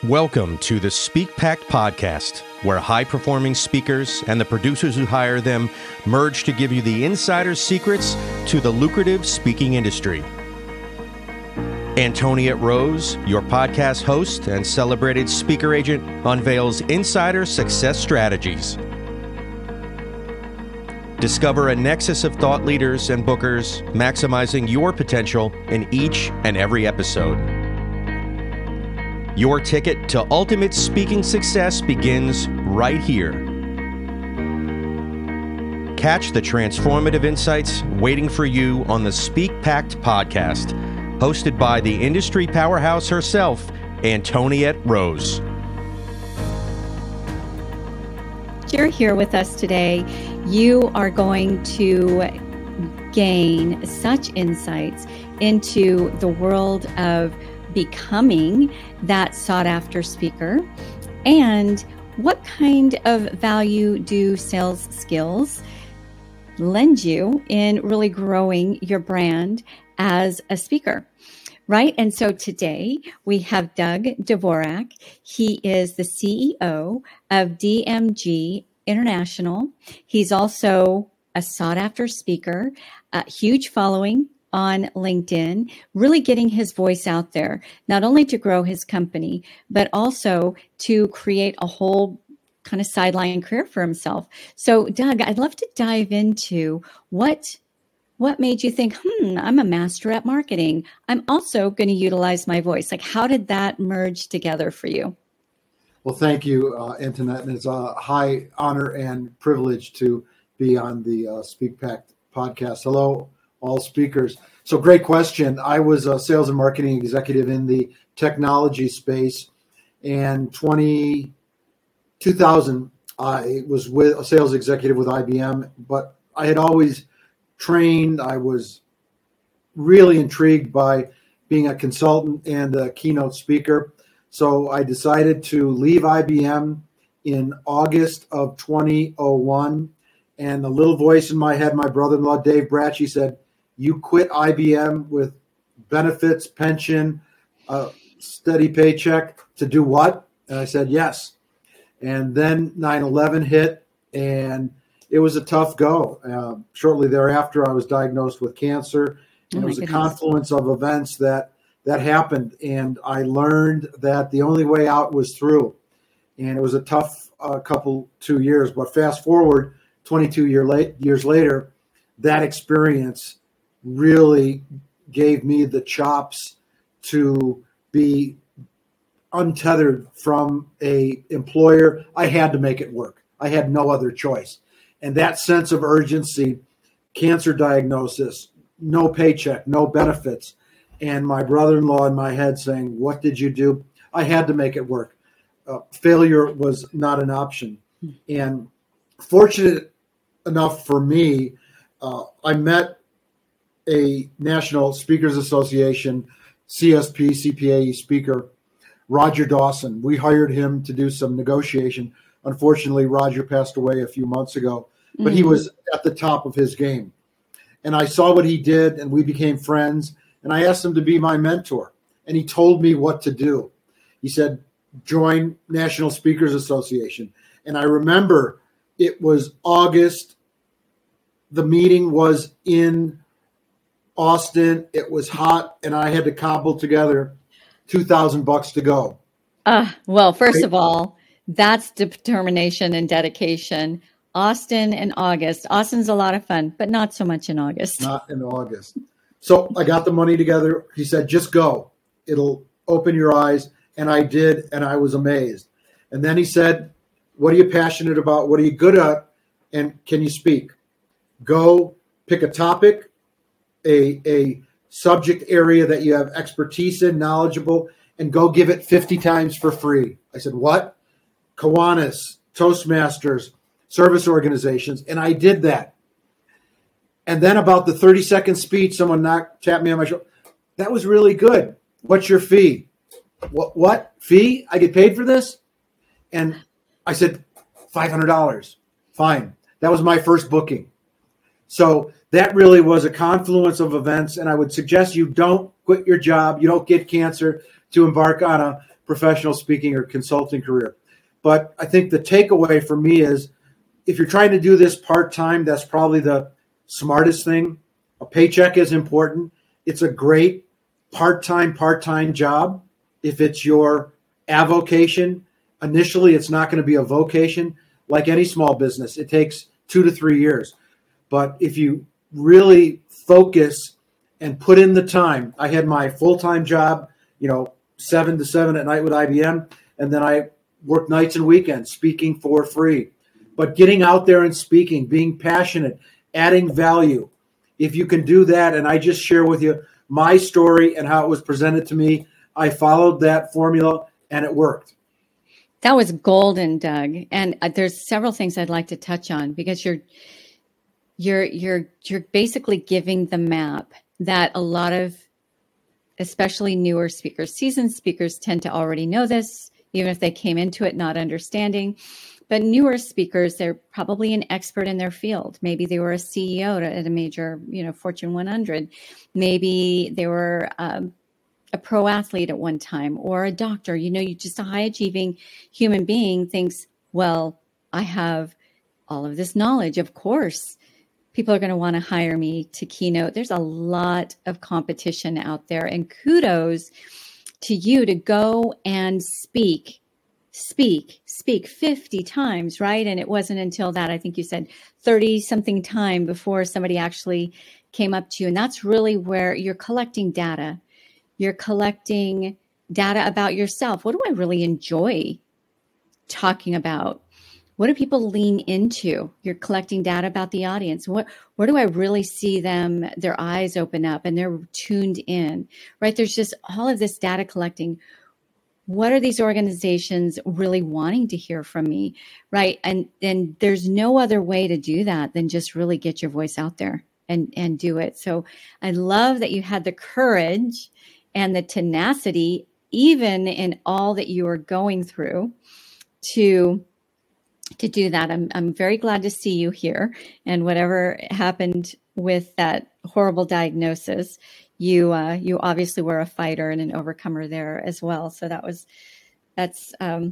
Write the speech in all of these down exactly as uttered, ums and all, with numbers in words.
Welcome to the Speak Pact podcast, where high-performing speakers and the producers who hire them merge to give you the insider secrets to the lucrative speaking industry. Antoniette Rose, your podcast host and celebrated speaker agent, unveils insider success strategies. Discover a nexus of thought leaders and bookers, maximizing your potential in each and every episode. Your ticket to ultimate speaking success begins right here. Catch the transformative insights waiting for you on the Speak Pact podcast, hosted by the industry powerhouse herself, Antoniette Rose. You're here with us today. You are going to gain such insights into the world of becoming that sought-after speaker, and what kind of value do sales skills lend you in really growing your brand as a speaker, right? And so today we have Doug Dvorak. He is the C E O of D M G International. He's also a sought-after speaker, a huge following on LinkedIn, really getting his voice out there, not only to grow his company, but also to create a whole kind of sideline career for himself. So, Doug, I'd love to dive into what what made you think, hmm, I'm a master at marketing. I'm also going to utilize my voice. Like, how did that merge together for you? Well, thank you, uh, Antonette. And it's a high honor and privilege to be on the uh, Speak Pact podcast. Hello, all speakers. So great question. I was a sales and marketing executive in the technology space, and twenty, two thousand, I was with a sales executive with I B M, but I had always trained. I was really intrigued by being a consultant and a keynote speaker. So I decided to leave I B M in August of twenty oh one. And the little voice in my head, my brother-in-law, Dave Bratchy, said, "You quit I B M with benefits, pension, uh, steady paycheck to do what?" And I said, yes. And then nine eleven hit, and it was a tough go. Uh, shortly thereafter, I was diagnosed with cancer. And oh it was goodness. a confluence of events that, that happened. And I learned that the only way out was through. And it was a tough uh, couple, two years. But fast forward, twenty-two year late, years later, that experience really gave me the chops to be untethered from a employer. I had to make it work. I had no other choice. And that sense of urgency, cancer diagnosis, no paycheck, no benefits, and my brother-in-law in my head saying, "What did you do?" I had to make it work. Uh, failure was not an option. And fortunate enough for me, uh, I met a National Speakers Association, C S P, C P A E speaker, Roger Dawson. We hired him to do some negotiation. Unfortunately, Roger passed away a few months ago, but mm-hmm. he was at the top of his game. And I saw what he did, and we became friends. And I asked him to be my mentor, and he told me what to do. He said, join National Speakers Association. And I remember it was August. The meeting was in Austin. It was hot, and I had to cobble together two thousand bucks to go. Uh, well, first of all, that's determination and dedication. Austin in August. Austin's a lot of fun, but not so much in August. Not in August. So I got the money together. He said, just go. It'll open your eyes. And I did, and I was amazed. And then he said, what are you passionate about? What are you good at? And can you speak? Go pick a topic, a, a subject area that you have expertise in, knowledgeable, and go give it fifty times for free. I said, what? Kiwanis, Toastmasters, service organizations. And I did that. And then about the thirty-second speech, someone knocked, tapped me on my shoulder. That was really good. What's your fee? What, what? Fee? I get paid for this? And I said, five hundred dollars. Fine. That was my first booking. So that really was a confluence of events. And I would suggest you don't quit your job. You don't get cancer to embark on a professional speaking or consulting career. But I think the takeaway for me is if you're trying to do this part-time, that's probably the smartest thing. A paycheck is important. It's a great part-time, part-time job. If it's your avocation, initially it's not going to be a vocation. Like any small business, it takes two to three years. But if you really focus and put in the time, I had my full-time job, you know, seven to seven at night with I B M, and then I worked nights and weekends speaking for free. But getting out there and speaking, being passionate, adding value, if you can do that, and I just share with you my story and how it was presented to me, I followed that formula and it worked. That was golden, Doug. And uh, there's several things I'd like to touch on because you're you're you're you're basically giving the map that a lot of, especially newer speakers, seasoned speakers tend to already know this, even if they came into it not understanding. But newer speakers, they're probably an expert in their field. Maybe they were a C E O at a major, you know, Fortune one hundred. Maybe they were um, a pro athlete at one time or a doctor. You know, you just a high achieving human being thinks, well, I have all of this knowledge. Of course, people are going to want to hire me to keynote. There's a lot of competition out there, and kudos to you to go and speak. Speak, speak fifty times, right? And it wasn't until that, I think you said thirty something time before somebody actually came up to you. And that's really where you're collecting data. You're collecting data about yourself. What do I really enjoy talking about? What do people lean into? You're collecting data about the audience. What, where do I really see them, their eyes open up and they're tuned in, right? There's just all of this data collecting. What are these organizations really wanting to hear from me, right? And and there's no other way to do that than just really get your voice out there and, and do it. So I love that you had the courage and the tenacity, even in all that you are going through, to to do that. I'm I'm very glad to see you here. And whatever happened with that horrible diagnosis, you uh, you obviously were a fighter and an overcomer there as well. So that was that's um,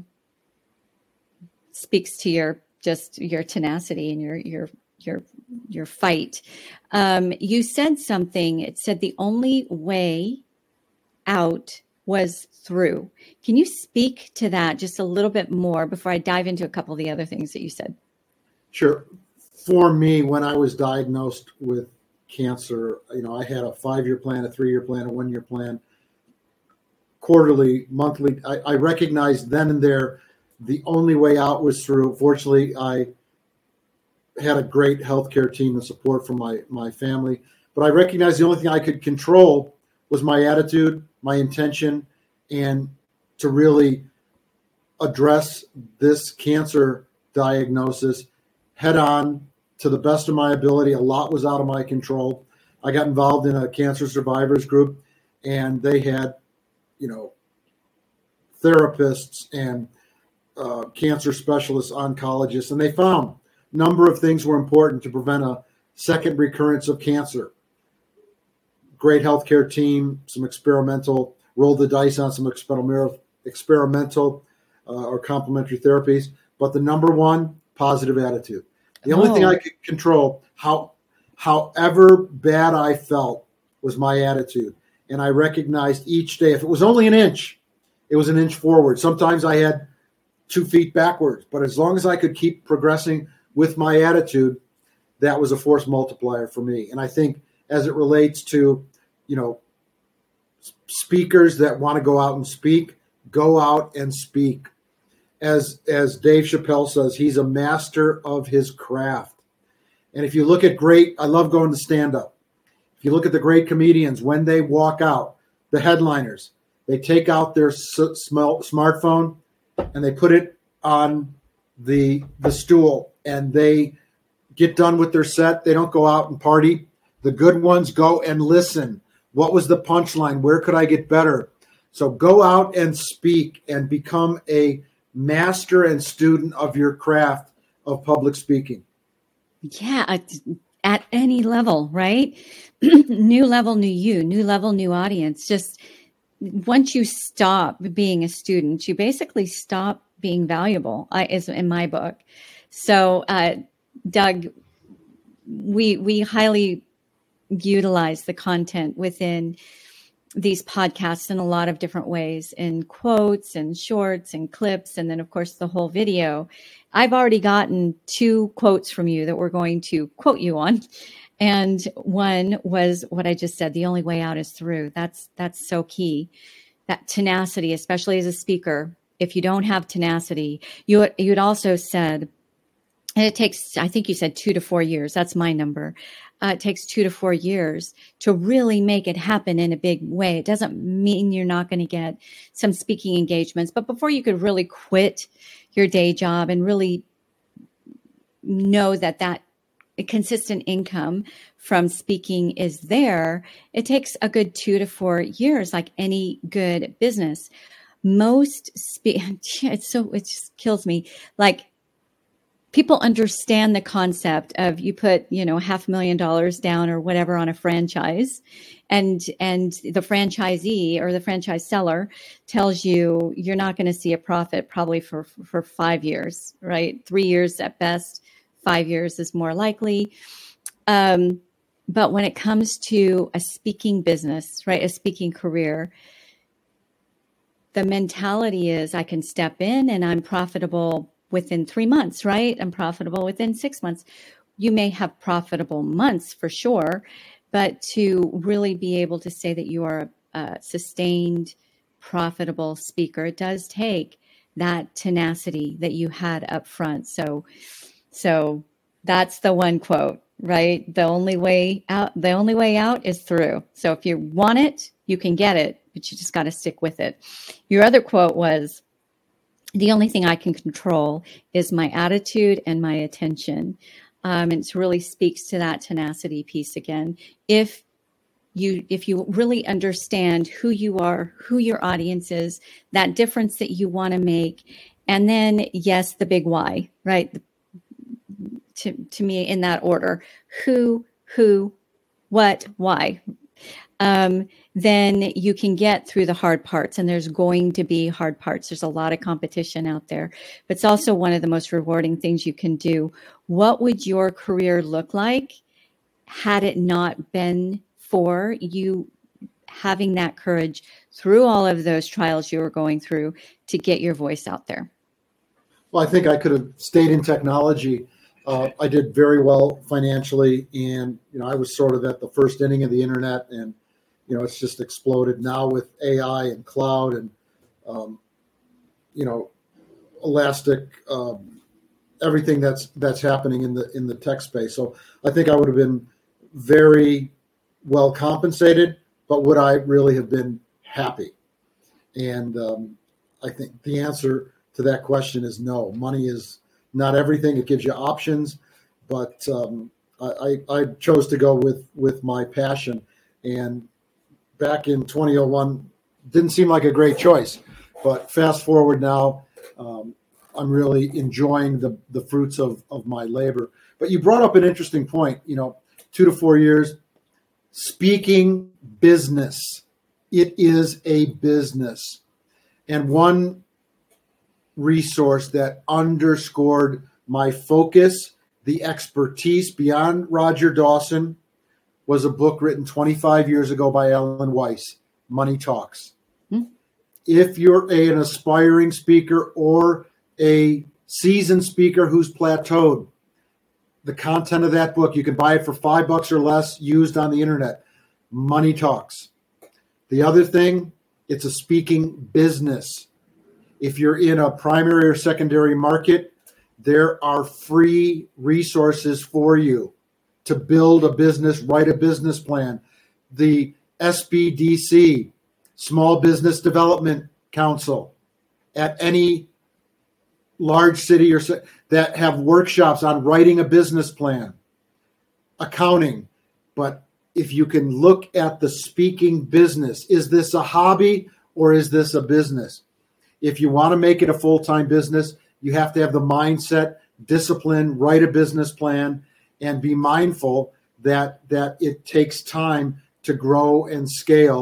speaks to your just your tenacity and your your your your fight. Um, you said something. It said the only way out was through. Can you speak to that just a little bit more before I dive into a couple of the other things that you said? Sure. For me, when I was diagnosed with cancer, you know, I had a five-year plan, a three-year plan, a one-year plan, quarterly, monthly. I, I recognized then and there the only way out was through. Fortunately, I had a great healthcare team and support from my, my family, but I recognized the only thing I could control was my attitude, my intention, and to really address this cancer diagnosis head on to the best of my ability. A lot was out of my control. I got involved in a cancer survivors group, and they had, you know, therapists and uh, cancer specialists, oncologists, and they found a number of things were important to prevent a second recurrence of cancer. Great healthcare team, some experimental, rolled the dice on some experimental, experimental uh, or complementary therapies. But the number one, positive attitude. The only oh. thing I could control, how, however bad I felt, was my attitude. And I recognized each day, if it was only an inch, it was an inch forward. Sometimes I had two feet backwards. But as long as I could keep progressing with my attitude, that was a force multiplier for me. And I think as it relates to, you know, speakers that want to go out and speak, go out and speak. As as Dave Chappelle says, he's a master of his craft. And if you look at great, I love going to stand-up. If you look at the great comedians, when they walk out, the headliners, they take out their s- smell, smartphone and they put it on the the stool and they get done with their set. They don't go out and party. The good ones go and listen. What was the punchline? Where could I get better? So go out and speak and become a master and student of your craft of public speaking. Yeah, at, at any level, right? New level, new you, new level, new audience. Just once you stop being a student, you basically stop being valuable, I, is in my book. So, uh, Doug, we we highly utilize the content within these podcasts in a lot of different ways, in quotes and shorts and clips, and then of course the whole video. I've already gotten two quotes from you that we're going to quote you on. And one was what I just said, the only way out is through. That's that's so key. That tenacity, especially as a speaker. If you don't have tenacity, you you had also said, and it takes, I think you said two to four years. That's my number. Uh, it takes two to four years to really make it happen in a big way. It doesn't mean you're not going to get some speaking engagements, but before you could really quit your day job and really know that that consistent income from speaking is there, it takes a good two to four years, like any good business. Most spe- it's so, it just kills me. Like, people understand the concept of you put, you know, half a million dollars down or whatever on a franchise, and and the franchisee or the franchise seller tells you you're not going to see a profit probably for for five years, right? Three years at best. Five years is more likely. Um, but when it comes to a speaking business, right, a speaking career, the mentality is I can step in and I'm profitable within three months, right? I'm profitable within six months. You may have profitable months for sure, but to really be able to say that you are a, a sustained, profitable speaker, it does take that tenacity that you had up front. So, so that's the one quote, right? The only way out, the only way out is through. So if you want it, you can get it, but you just got to stick with it. Your other quote was, the only thing I can control is my attitude and my attention. Um, and it really speaks to that tenacity piece again. If you, if you really understand who you are, who your audience is, that difference that you want to make, and then yes, the big why, right? To, to me in that order, who, who, what, why, um, then you can get through the hard parts. And there's going to be hard parts. There's a lot of competition out there, but it's also one of the most rewarding things you can do. What would your career look like had it not been for you having that courage through all of those trials you were going through to get your voice out there? Well, I think I could have stayed in technology. Uh, I did very well financially, and you know I was sort of at the first inning of the internet, and you know it's just exploded now with A I and cloud and um, you know elastic um, everything that's that's happening in the in the tech space. So I think I would have been very well compensated, but would I really have been happy? And um, I think the answer to that question is no. Money is not everything. It gives you options, but um, I, I chose to go with, with my passion. And back in twenty oh one, didn't seem like a great choice. But fast forward now, um, I'm really enjoying the, the fruits of, of my labor. But you brought up an interesting point, you know, two to four years. Speaking business, it is a business. And one resource that underscored my focus, the expertise beyond Roger Dawson, was a book written twenty-five years ago by Alan Weiss, Money Talks. Hmm. If you're a, an aspiring speaker or a seasoned speaker who's plateaued, the content of that book, you can buy it for five bucks or less used on the internet. Money Talks. The other thing, it's a speaking business. If you're in a primary or secondary market, there are free resources for you to build a business, write a business plan. The S B D C, Small Business Development Council, at any large city or that have workshops on writing a business plan, accounting. But if you can look at the speaking business, is this a hobby or is this a business? If you want to make it a full-time business, you have to have the mindset, discipline, write a business plan, and be mindful that that it takes time to grow and scale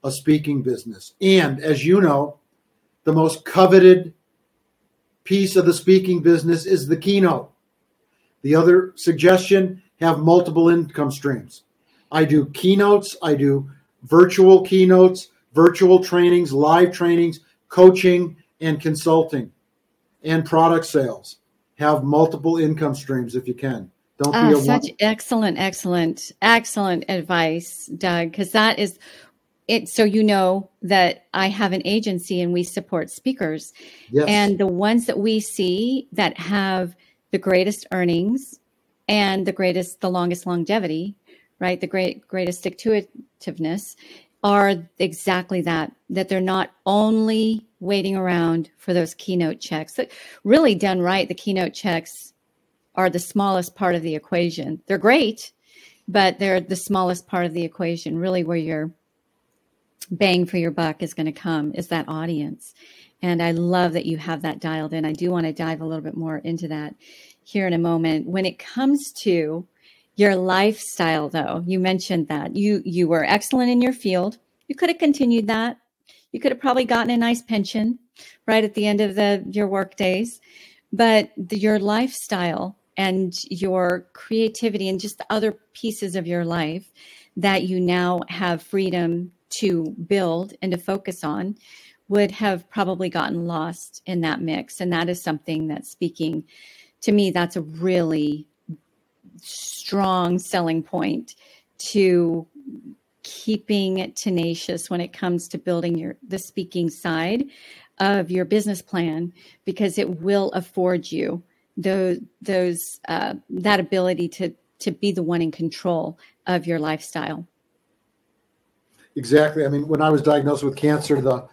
a speaking business. And as you know, the most coveted piece of the speaking business is the keynote. The other suggestion, have multiple income streams. I do keynotes, I do virtual keynotes, virtual trainings, live trainings, coaching, and consulting, and product sales. Have multiple income streams if you can. Don't Ah, be a such one. excellent, excellent, excellent advice, Doug, because that is it. So you know that I have an agency and we support speakers. Yes. And the ones that we see that have the greatest earnings and the greatest, the longest longevity, right? The great, greatest stick-to-itiveness are exactly that, that they're not only waiting around for those keynote checks. That really done right, the keynote checks are the smallest part of the equation. They're great, but they're the smallest part of the equation. Really where your bang for your buck is going to come is that audience. And I love that you have that dialed in. I do want to dive a little bit more into that here in a moment. When it comes to your lifestyle, though, you mentioned that you you were excellent in your field. You could have continued that. You could have probably gotten a nice pension right at the end of the your work days. But the, your lifestyle and your creativity and just the other pieces of your life that you now have freedom to build and to focus on would have probably gotten lost in that mix. And that is something that speaking to me, that's a really strong selling point to keeping tenacious when it comes to building your the speaking side of your business plan, because it will afford you those those uh, that ability to to be the one in control of your lifestyle. Exactly. I mean, when I was diagnosed with cancer, the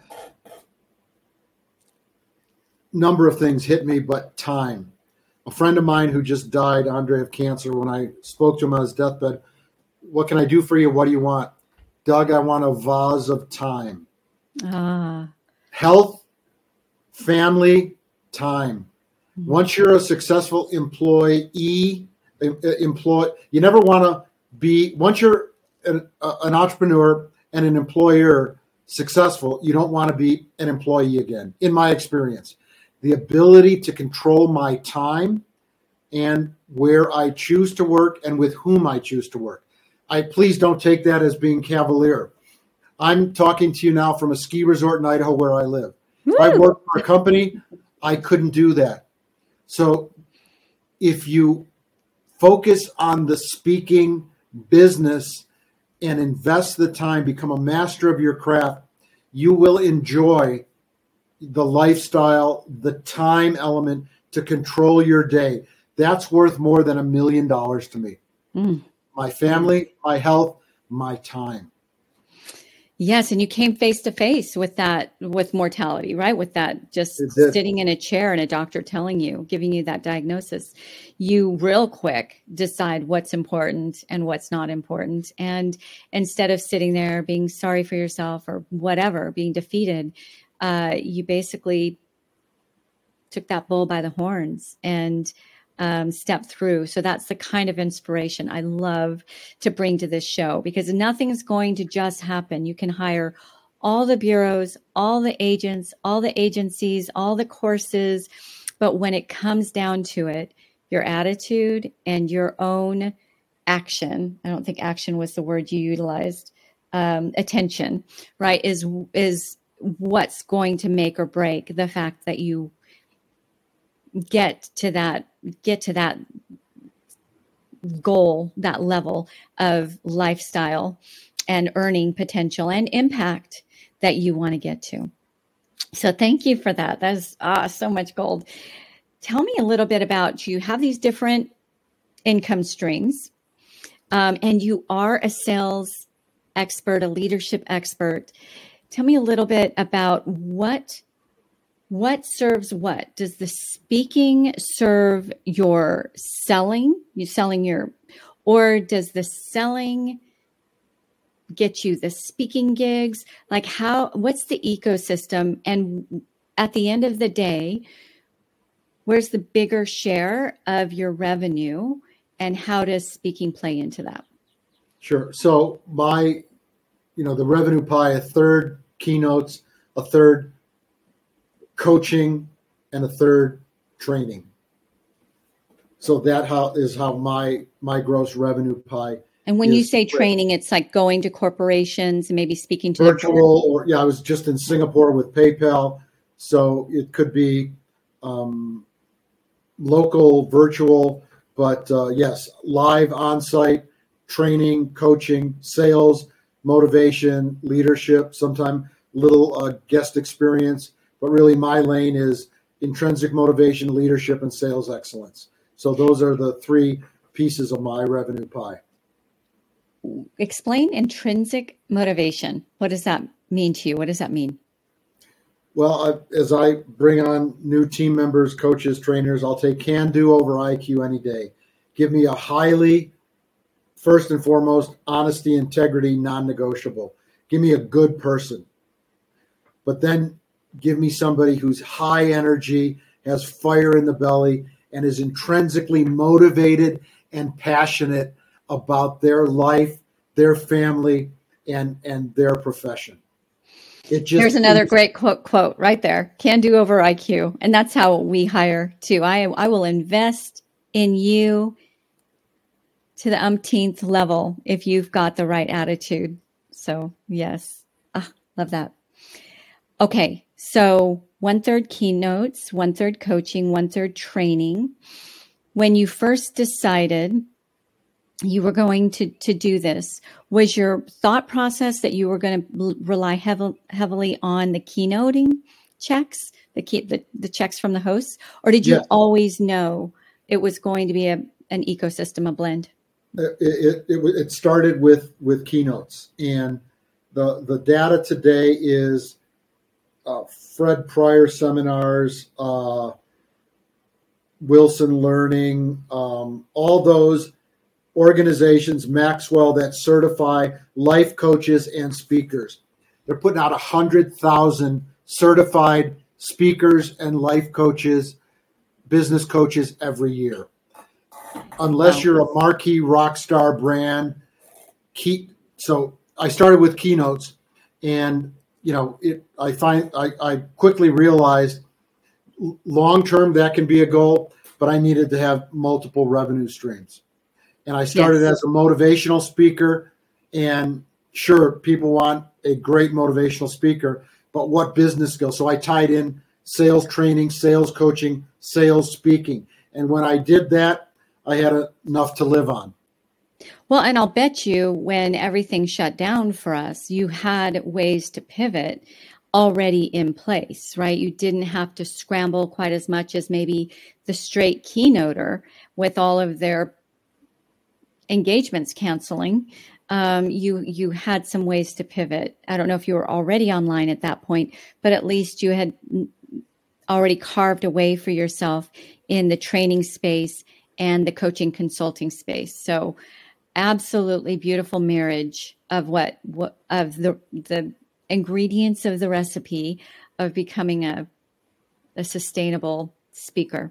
number of things hit me, but time. A friend of mine who just died, Andre, of cancer, when I spoke to him on his deathbed, what can I do for you? What do you want? Doug, I want a vase of time. Ah. Health, family, time. Mm-hmm. Once you're a successful employee, employ, you never want to be, once you're an, an entrepreneur and an employer successful, you don't want to be an employee again, in my experience. The ability to control my time and where I choose to work and with whom I choose to work. I please don't take that as being cavalier. I'm talking to you now from a ski resort in Idaho where I live. If I worked for a company, I couldn't do that. So if you focus on the speaking business and invest the time, become a master of your craft, you will enjoy the lifestyle, the time element to control your day. That's worth more than a million dollars to me. Mm. My family, my health, my time. Yes, and you came face to face with that, with mortality, right? With that, just sitting in a chair and a doctor telling you, giving you that diagnosis. You real quick decide what's important and what's not important. And instead of sitting there being sorry for yourself or whatever, being defeated, uh, you basically took that bull by the horns and um, stepped through. So that's the kind of inspiration I love to bring to this show, because nothing's going to just happen. You can hire all the bureaus, all the agents, all the agencies, all the courses. But when it comes down to it, your attitude and your own action, I don't think action was the word you utilized, um, attention, right, is is what's going to make or break the fact that you get to that, get to that goal, that level of lifestyle and earning potential and impact that you want to get to. So thank you for that. That's ah, so much gold. Tell me a little bit about, you have these different income streams, um, and you are a sales expert, a leadership expert. Tell me a little bit about what What serves what? Does the speaking serve your selling? You selling your, or does the selling get you the speaking gigs? Like how, what's the ecosystem? And at the end of the day, where's the bigger share of your revenue, and how does speaking play into that? Sure. So my you know, the revenue pie, a third keynotes, a third coaching, and a third training. So that how is how my my gross revenue pie. And when you say split. training, it's like going to corporations and maybe speaking to virtual, or yeah, I was just in Singapore with PayPal, so it could be um, local, virtual, but uh, yes, live, on-site training, coaching, sales, motivation, leadership. Sometimes little uh, guest experience, but really my lane is intrinsic motivation, leadership, and sales excellence. So those are the three pieces of my revenue pie. Explain intrinsic motivation. What does that mean to you? What does that mean? Well, I, as I bring on new team members, coaches, trainers, I'll take can-do over I Q any day. Give me a highly, first and foremost, honesty, integrity, non-negotiable. Give me a good person. But then give me somebody who's high energy, has fire in the belly, and is intrinsically motivated and passionate about their life, their family, and, and their profession. It just, Here's another great quote, quote right there. Can do over I Q. And that's how we hire too. I, I will invest in you to the umpteenth level if you've got the right attitude. So yes, ah, love that. Okay. So one third keynotes, one third coaching, one third training. When you first decided you were going to, to do this, was your thought process that you were going to rely heavily, heavily on the keynoting checks, the, key, the the checks from the hosts, or did you yeah. always know it was going to be a, an ecosystem, a blend? It, it, it, it started with, with keynotes, and the, the data today is uh, Fred Pryor seminars, uh, Wilson Learning, um, all those organizations, Maxwell, that certify life coaches and speakers. They're putting out one hundred thousand certified speakers and life coaches, business coaches every year. Unless wow. you're a marquee rock star brand. Key, so I started with keynotes, and you know, it. I find I, I quickly realized long term that can be a goal, but I needed to have multiple revenue streams. And I started yes. as a motivational speaker, and sure, people want a great motivational speaker, but what business skills? So I tied in sales training, sales coaching, sales speaking. And when I did that, I had enough to live on. Well, and I'll bet you when everything shut down for us, you had ways to pivot already in place, right? You didn't have to scramble quite as much as maybe the straight keynoter with all of their engagements canceling. Um, you you had some ways to pivot. I don't know if you were already online at that point, but at least you had already carved a way for yourself in the training space and the coaching consulting space. So absolutely beautiful marriage of what, what of the the ingredients of the recipe of becoming a, a sustainable speaker.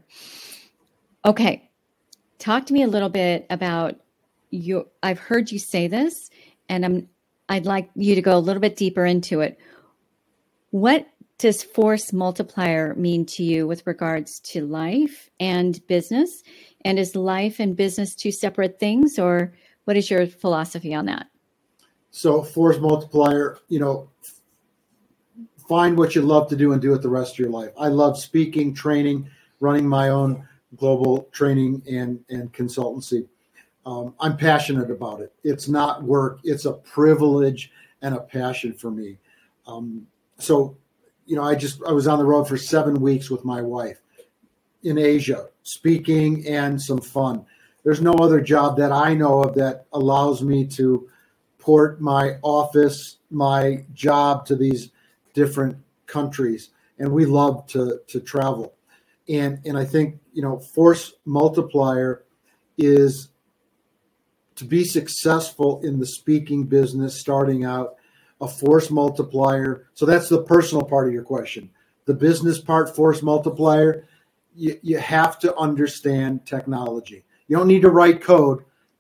Okay. Talk to me a little bit about you. I've heard you say this, and I'm, I'd like you to go a little bit deeper into it. What does force multiplier mean to you with regards to life and business? And is life and business two separate things, or what is your philosophy on that? So force multiplier, you know, find what you love to do and do it the rest of your life. I love speaking, training, running my own global training and, and consultancy. Um, I'm passionate about it. It's not work. It's a privilege and a passion for me. Um, so, you know, I just, I was on the road for seven weeks with my wife in Asia, speaking and some fun. There's no other job that I know of that allows me to port my office, my job to these different countries. And we love to, to travel. And, and I think, you know, force multiplier is to be successful in the speaking business, starting out, a force multiplier. So that's the personal part of your question. The business part, force multiplier, you, you have to understand technology. You don't need to write code,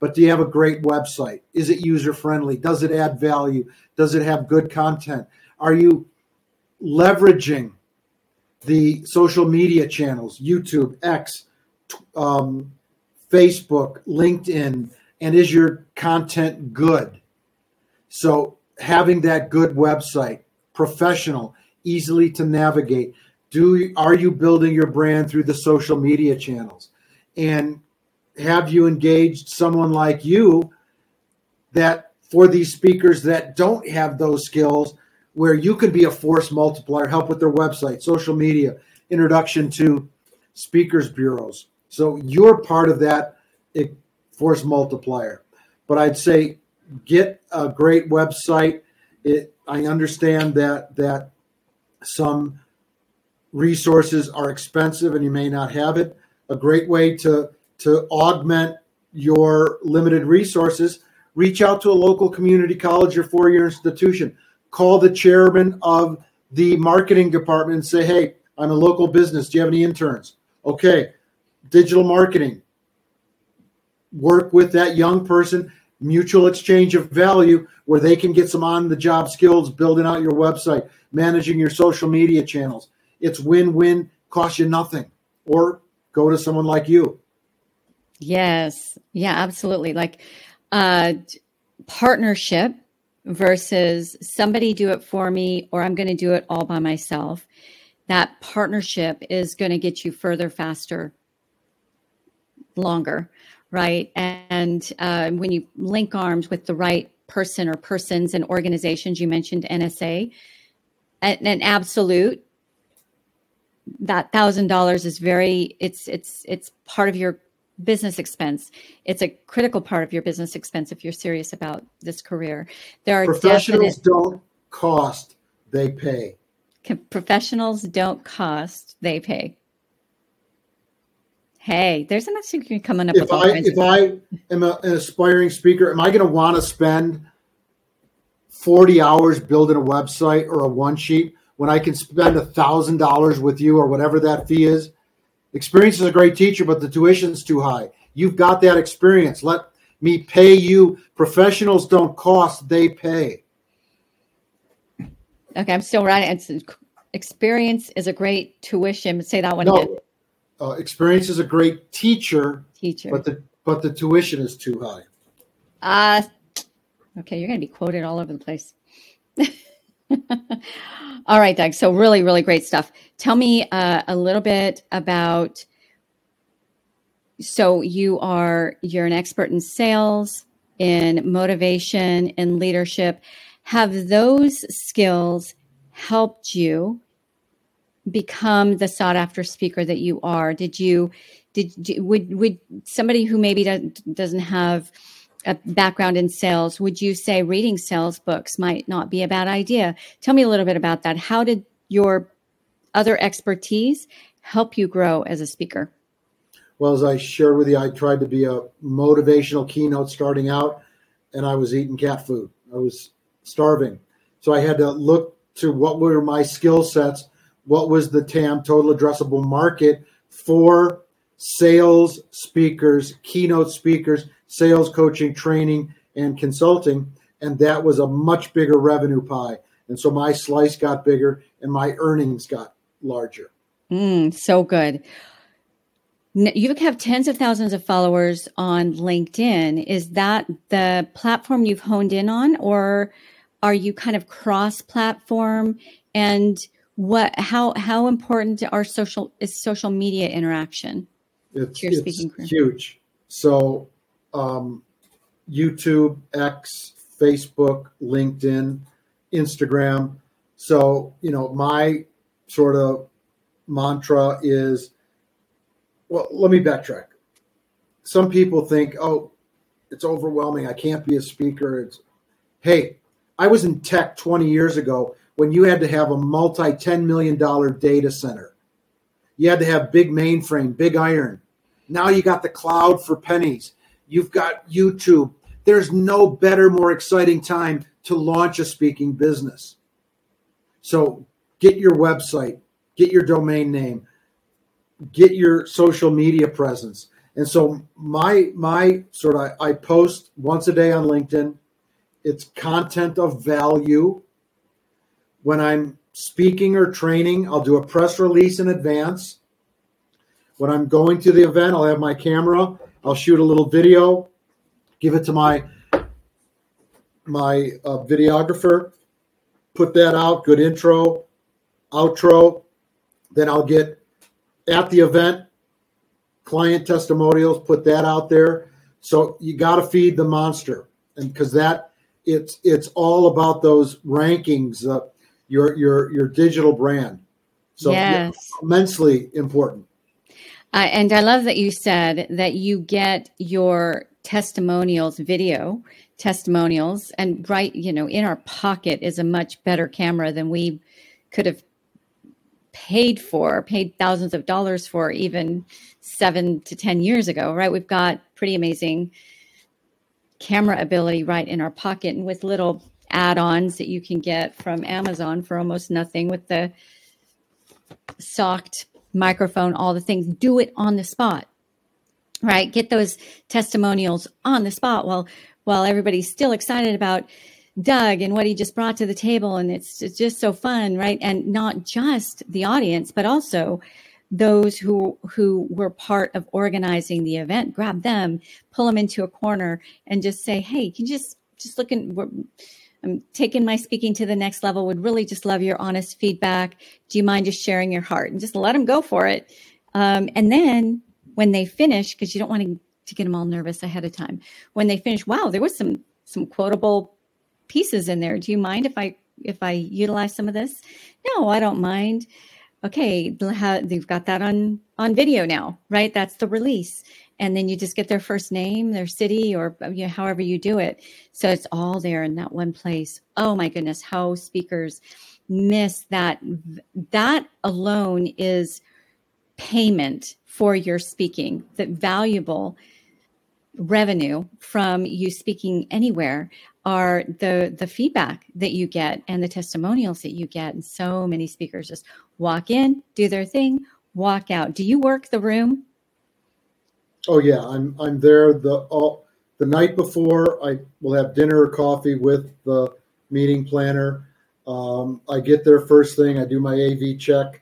but do you have a great website? Is it user-friendly? Does it add value? Does it have good content? Are you leveraging the social media channels, YouTube, X, um, Facebook, LinkedIn, and is your content good? So having that good website, professional, easily to navigate. Do are you building your brand through the social media channels? And have you engaged someone like you that for these speakers that don't have those skills, where you can be a force multiplier, help with their website, social media, introduction to speakers bureaus. So you're part of that force multiplier. But I'd say get a great website. It, I understand that that some resources are expensive and you may not have it. A great way to, to augment your limited resources, reach out to a local community college or four-year institution. Call the chairman of the marketing department and say, hey, I'm a local business. Do you have any interns? Okay, digital marketing. Work with that young person, mutual exchange of value where they can get some on-the-job skills, building out your website, managing your social media channels. It's win-win, costs you nothing. Or go to someone like you. Yes. Yeah, absolutely. Like uh, partnership versus somebody do it for me, or I'm going to do it all by myself. That partnership is going to get you further, faster, longer, right? And uh, when you link arms with the right person or persons and organizations, you mentioned N S A, an, an absolute, that thousand dollars is very, it's, it's, it's part of your business expense. It's a critical part of your business expense if you're serious about this career. There are professionals definite, don't cost, they pay. Professionals don't cost, they pay. Hey, there's a message coming up. If with all I kinds if of I am a, an aspiring speaker, am I going to want to spend forty hours building a website or a one sheet when I can spend a thousand dollars with you or whatever that fee is? Experience is a great teacher, but the tuition's too high. You've got that experience. Let me pay you. Professionals don't cost, they pay. Okay, I'm still writing. It's, experience is a great tuition. Say that one no, again. Uh, experience is a great teacher, Teacher. but the but the tuition is too high. Uh, okay, you're going to be quoted all over the place. All right, Doug. So really, really great stuff. Tell me uh, a little bit about, so you are, you're an expert in sales, in motivation, in leadership. Have those skills helped you become the sought after speaker that you are? Did you, did, would, would somebody who maybe doesn't, doesn't have a background in sales, would you say reading sales books might not be a bad idea? Tell me a little bit about that. How did your other expertise help you grow as a speaker? Well, as I shared with you, I tried to be a motivational keynote starting out, and I was eating cat food. I was starving. So I had to look to what were my skill sets, what was the T A M, total addressable market, for sales speakers, keynote speakers, sales coaching, training, and consulting. And that was a much bigger revenue pie. And so my slice got bigger and my earnings got larger. Mm, so good. You have tens of thousands of followers on LinkedIn. Is that the platform you've honed in on, or are you kind of cross-platform? And what, how, how important are social is social media interaction It's, to your speaking it's career? huge. So um, YouTube, X, Facebook, LinkedIn, Instagram. So, you know, my sort of mantra is, well, let me backtrack. Some people think, oh, it's overwhelming. I can't be a speaker. It's, hey, I was in tech twenty years ago when you had to have a multi ten million dollars data center. You had to have big mainframe, big iron. Now you got the cloud for pennies. You've got YouTube. There's no better, more exciting time to launch a speaking business. So get your website, get your domain name, get your social media presence, And so my my sort of I post once a day on LinkedIn. It's content of value. When I'm speaking or training, I'll do a press release in advance. When I'm going to the event, I'll have my camera. I'll shoot a little video, give it to my my uh, videographer, put that out, good intro, outro. Then I'll get at the event, client testimonials, put that out there. So you got to feed the monster, and because that it's it's all about those rankings, uh, your your your digital brand. So yes, yeah, immensely important. Uh, and I love that you said that you get your testimonials, video testimonials, and right, you know, in our pocket is a much better camera than we could have paid for, paid thousands of dollars for even seven to ten years ago, right? We've got pretty amazing camera ability right in our pocket, and with little add-ons that you can get from Amazon for almost nothing with the socked microphone, all the things. Do it on the spot, right? Get those testimonials on the spot while while everybody's still excited about Doug and what he just brought to the table. And it's, it's just so fun, right? And not just the audience, but also those who who were part of organizing the event. Grab them, pull them into a corner, and just say, "Hey, can you just just look in." I'm taking my speaking to the next level. Would really just love your honest feedback. Do you mind just sharing your heart? And just let them go for it. Um, and then when they finish, because you don't want to, to get them all nervous ahead of time. When they finish, wow, there was some some quotable pieces in there. Do you mind if I if I utilize some of this? No, I don't mind. Okay, they've got that on on video now, right? That's the release. And then you just get their first name, their city, or you know, however you do it. So it's all there in that one place. Oh my goodness, how speakers miss that. That alone is payment for your speaking, that valuable revenue from you speaking anywhere are the the feedback that you get and the testimonials that you get. And so many speakers just walk in, do their thing, walk out. Do you work the room? Oh yeah, I'm I'm there the all the night before. I will have dinner or coffee with the meeting planner. Um, I get there first thing. I do my A V check.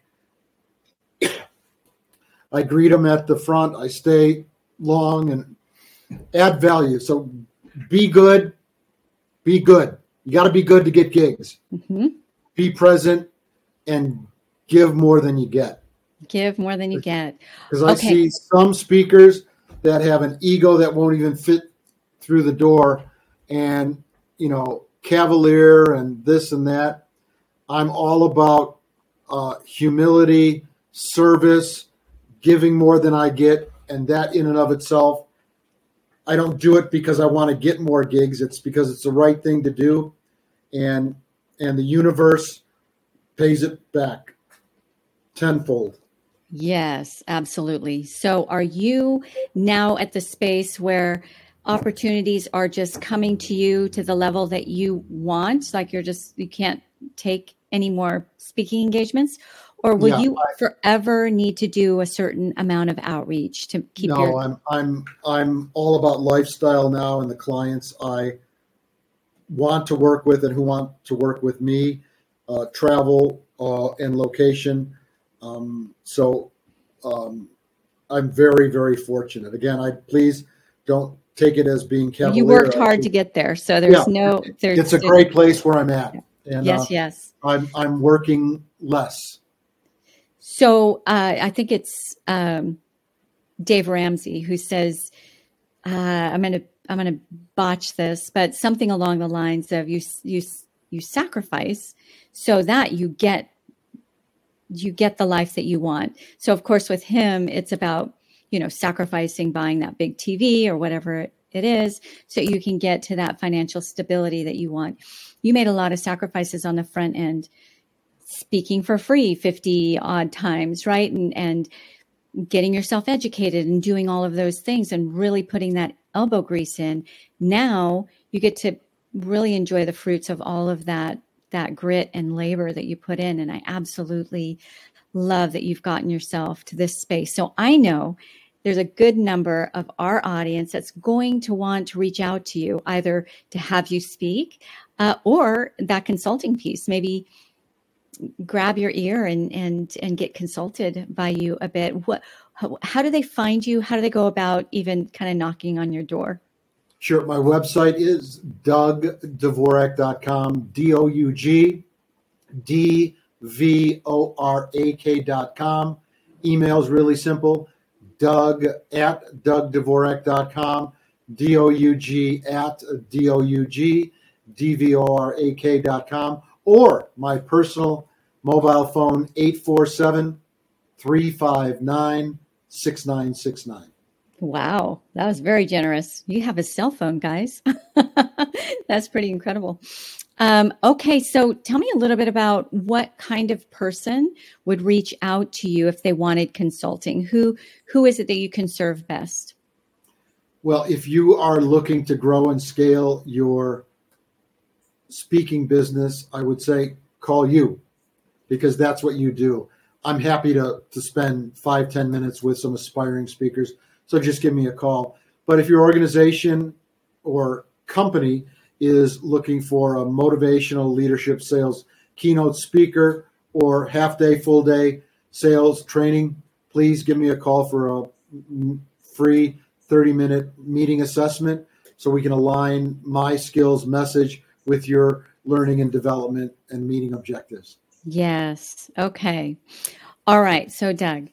I greet them at the front. I stay long and add value. So be good. Be good. You got to be good to get gigs. Mm-hmm. Be present and give more than you get. Give more than you get. Because I okay. see some speakers that have an ego that won't even fit through the door, and, you know, cavalier and this and that. I'm all about uh, humility, service, giving more than I get, and that in and of itself, I don't do it because I want to get more gigs. It's because it's the right thing to do, and and the universe pays it back tenfold. Yes, absolutely. So are you now at the space where opportunities are just coming to you to the level that you want? Like you're just, you can't take any more speaking engagements? Or will yeah, you I, forever need to do a certain amount of outreach to keep no, your... No, I'm, I'm, I'm all about lifestyle now, and the clients I want to work with and who want to work with me, uh, travel uh, and location. Um, so um, I'm very, very fortunate. Again, I please don't take it as being cavalier. You worked hard to get there, so there's yeah, no. There's, it's a great place where I'm at. And, yes, uh, yes. I'm I'm working less. So uh, I think it's um, Dave Ramsey who says, uh, "I'm gonna I'm gonna botch this, but something along the lines of you you you sacrifice so that you get." you get the life that you want. So of course with him, it's about, you know, sacrificing buying that big T V or whatever it is, so you can get to that financial stability that you want. You made a lot of sacrifices on the front end, speaking for free fifty odd times, right? And, and getting yourself educated and doing all of those things and really putting that elbow grease in. Now you get to really enjoy the fruits of all of that that grit and labor that you put in. And I absolutely love that you've gotten yourself to this space. So I know there's a good number of our audience that's going to want to reach out to you, either to have you speak uh, or that consulting piece, maybe grab your ear and and and get consulted by you a bit. What how, how do they find you? How do they go about even kind of knocking on your door? Sure. My website is doug dvorak dot com, D O U G D V O R A K dot com. Email's really simple, Doug at doug dvorak dot com, D O U G at D O U G D V O R A K dot com, or my personal mobile phone, eight four seven, three five nine, six nine six nine. Wow, that was very generous. You have a cell phone, guys. That's pretty incredible. Um, okay, so tell me a little bit about what kind of person would reach out to you if they wanted consulting. Who who is it that you can serve best? Well, if you are looking to grow and scale your speaking business, I would say call you, because that's what you do. I'm happy to, to spend five, ten minutes with some aspiring speakers. So just give me a call. But if your organization or company is looking for a motivational leadership sales keynote speaker or half day, full day sales training, please give me a call for a free thirty minute meeting assessment so we can align my skills message with your learning and development and meeting objectives. Yes. Okay. All right. So Doug,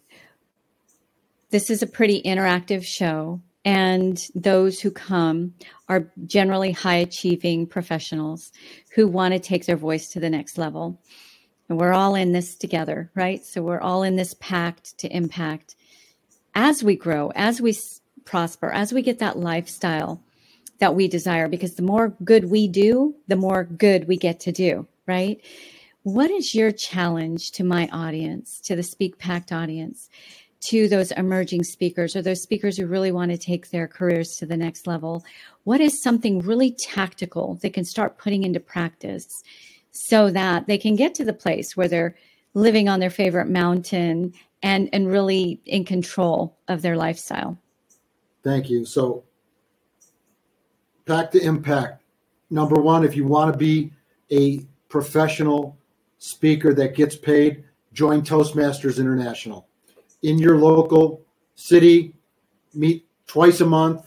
this is a pretty interactive show, and those who come are generally high achieving professionals who want to take their voice to the next level. And we're all in this together, right? So we're all in this pact to impact. As we grow, as we prosper, as we get that lifestyle that we desire, because the more good we do, the more good we get to do, right? What is your challenge to my audience, to the Speak Pact audience, to those emerging speakers or those speakers who really want to take their careers to the next level? What is something really tactical they can start putting into practice so that they can get to the place where they're living on their favorite mountain and, and really in control of their lifestyle? Thank you. So, Pact to Impact. Number one, if you want to be a professional speaker that gets paid, join Toastmasters International. In your local city, meet twice a month.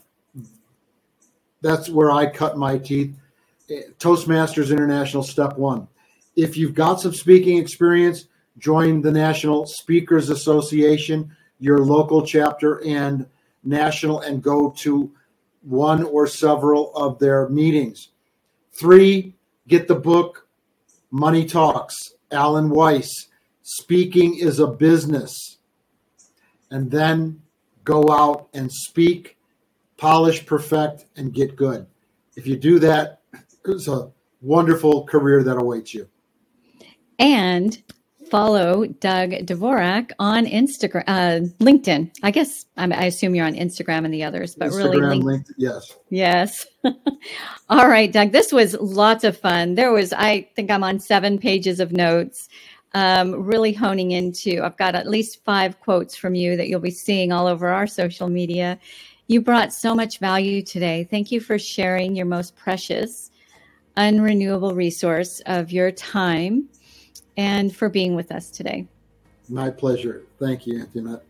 That's where I cut my teeth. Toastmasters International, step one. If you've got some speaking experience, join the National Speakers Association, your local chapter and national, and go to one or several of their meetings. Three, get the book Money Talks, Alan Weiss, Speaking is a Business. And then go out and speak, polish, perfect, and get good. If you do that, it's a wonderful career that awaits you. And follow Doug Dvorak on Instagram, uh, LinkedIn. I guess I'm, I assume you're on Instagram and the others, but Instagram, really, LinkedIn, yes, yes. All right, Doug. This was lots of fun. There was, I think, I'm on seven pages of notes. Um, really honing into, I've got at least five quotes from you that you'll be seeing all over our social media. You brought so much value today. Thank you for sharing your most precious, unrenewable resource of your time and for being with us today. My pleasure. Thank you, Antoinette.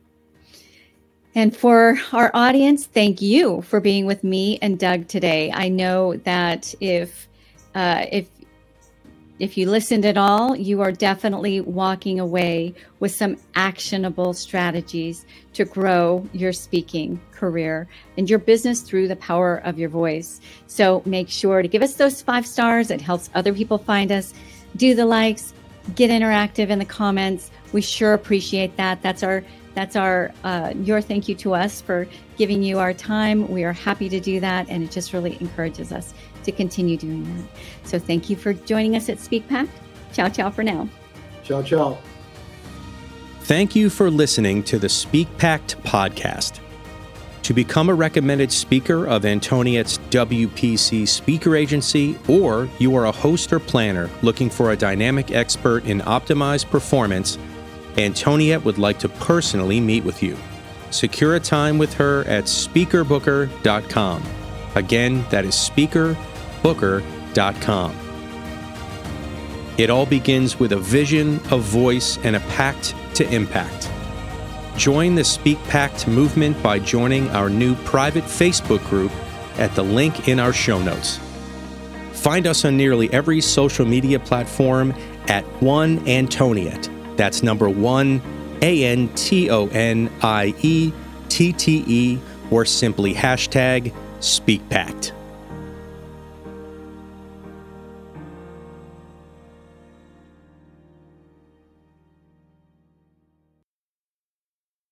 And for our audience, thank you for being with me and Doug today. I know that if uh, if If you listened at all, you are definitely walking away with some actionable strategies to grow your speaking career and your business through the power of your voice. So make sure to give us those five stars. It helps other people find us. Do the likes, get interactive in the comments. We sure appreciate that. That's our that's our uh, your thank you to us for giving you our time. We are happy to do that, and it just really encourages us to continue doing that. So thank you for joining us at Speak Pact. Ciao, ciao for now. Ciao, ciao. Thank you for listening to the Speak Pact podcast. To become a recommended speaker of Antoniette's W P C speaker agency, or you are a host or planner looking for a dynamic expert in optimized performance, Antoniette would like to personally meet with you. secure a time with her at speaker booker dot com. Again, that is speaker booker dot com. It all begins with a vision, a voice, and a pact to impact. Join the Speak Pact movement by joining our new private Facebook group at the link in our show notes. Find us on nearly every social media platform at One Antoniette. That's number one, A N T O N I E T T E, or simply hashtag SpeakPact.